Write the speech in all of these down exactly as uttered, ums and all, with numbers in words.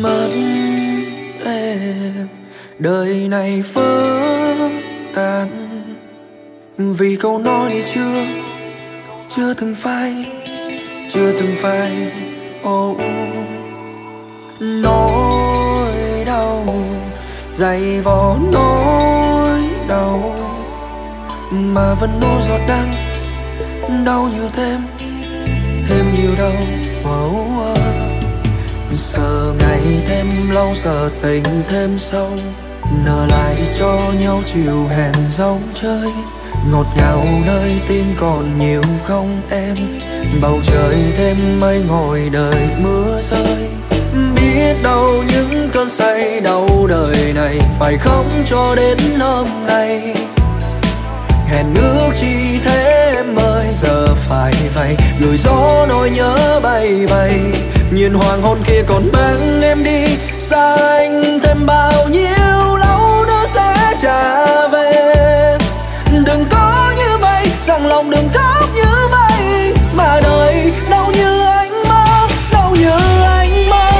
mất em, đời này vỡ tan vì câu nói đi chưa, chưa từng phai, chưa từng phai. Oh, nỗi đau dày vò nỗi đau mà vẫn nỗi giọt đắng, đau nhiều thêm, thêm nhiều đau. Oh, oh. Giờ ngày thêm lâu, giờ tình thêm sâu, nở lại cho nhau chiều hẹn giống chơi. Ngọt ngào nơi tim còn nhiều không em, bầu trời thêm mây ngồi đợi mưa rơi. Biết đâu những cơn say đau đời này phải không cho đến hôm nay. Hẹn ước chi thế em ơi, giờ phải vậy, gửi gió nỗi nhớ bay bay. Nhìn hoàng hôn kia còn mang em đi xa anh, thêm bao nhiêu lâu nữa sẽ trả về. Đừng có như vậy, rằng lòng đừng khóc như vậy, mà đời đau như anh mơ, đau như anh mơ.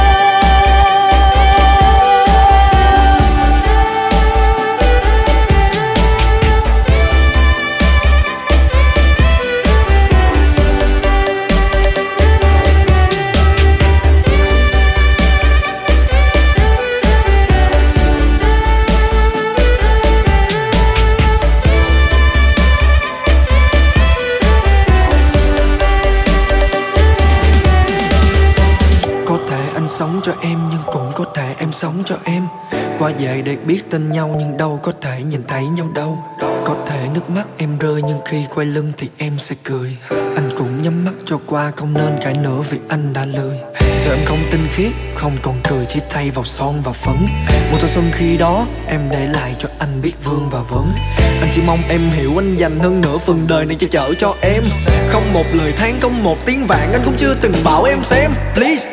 Sống cho em nhưng cũng có thể em sống cho em. Qua về để biết tin nhau nhưng đâu có thể nhìn thấy nhau đâu. Có thể nước mắt em rơi nhưng khi quay lưng thì em sẽ cười. Anh cũng nhắm mắt cho qua, không nên cãi nữa vì anh đã lười. Giờ em không tinh khiết, không còn cười, chỉ thay vào son và phấn. Một thanh xuân khi đó em để lại cho anh biết vương và vấn. Anh chỉ mong em hiểu anh dành hơn nửa phần đời này che chở cho em. Không một lời than, không một tiếng vàng anh cũng chưa từng bảo em xem. Please.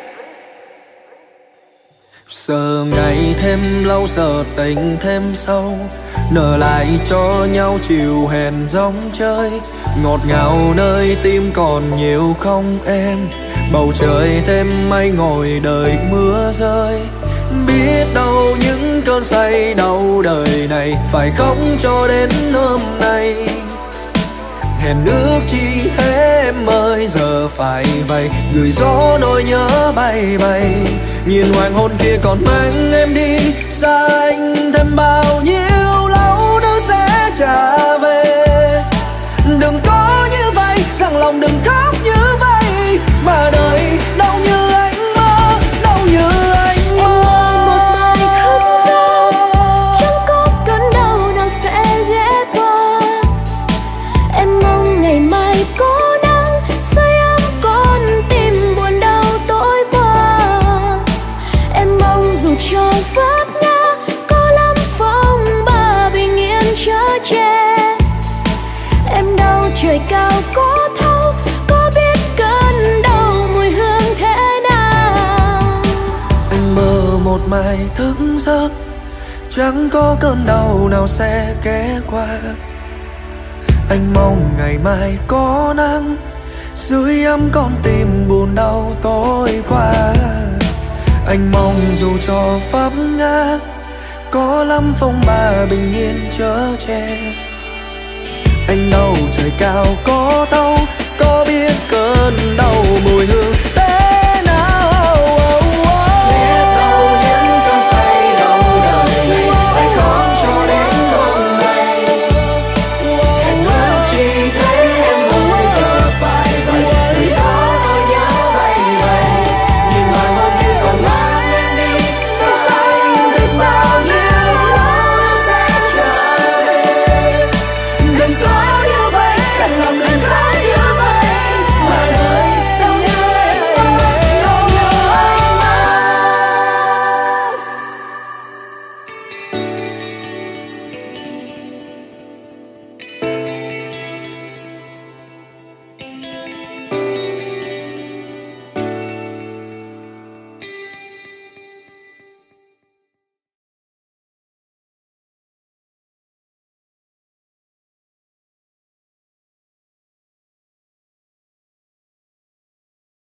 Giờ ngày thêm lâu, giờ tình thêm sâu, nở lại cho nhau chiều hẹn giống chơi. Ngọt ngào nơi tim còn nhiều không em, bầu trời thêm mây ngồi đợi mưa rơi. Biết đâu những cơn say đau đời này phải không cho đến hôm nay. Hẹn ước chi thế em ơi, giờ phải vậy, gửi gió nỗi nhớ bay bay. Nhìn hoàng hôn kia còn mang em đi xa anh, thêm bao nhiêu lâu nữa sẽ trả về. Đừng có như vậy, rằng lòng đừng khóc như vậy, mà đời đau như anh mơ, đau như anh mơ. Một bài thức giấc, chẳng có cơn đau nào sẽ ghé qua. Em mong ngày mai có nắng sưởi ấm con tim buồn đau tối qua. Em mong dù cho vấp ngã có lắm phong ba bình yên chở che. Em đau trời cao có thấu, có biết cơn đau mùi hương thế nào. Anh mơ một mai thức giấc, chẳng có cơn đau nào sẽ ghé qua. Anh mong ngày mai có nắng sưởi ấm con tim buồn đau tối qua. Anh mong dù cho vấp ngã có lắm phong ba bình yên chở che. Anh đau trời cao có thấu, có biết cơn đau mùi hương